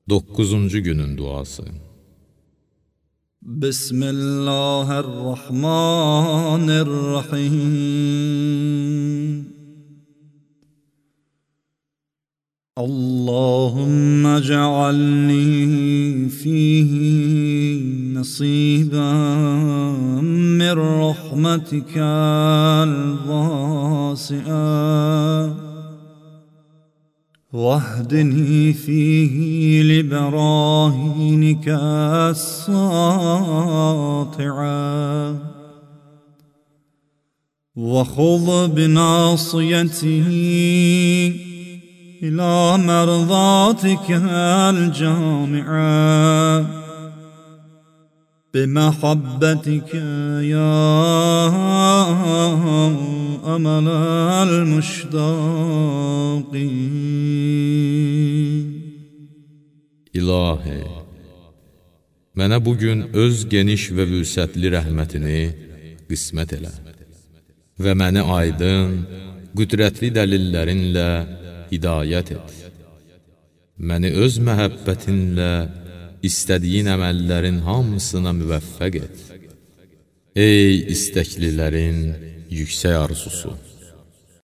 9-cu günün duası. Bismillahirrahmanirrahim. Allahümme cealni fihi nasiben min rahmetikel vasi'e. واهدني فيه لبراهينك الساطعة وخذ بناصيتي إلى مرضاتك الجامعة بمحبتك يا أمل المشتاقين. İlahi, mənə bugün öz geniş və vüsətli rəhmətini qismət elə və məni aydın, qüdrətli dəlillərinlə hidayət et. Məni öz məhəbbətinlə istədiyin əməllərin hamısına müvəffəq et. Ey istəklilərin yüksək arzusu!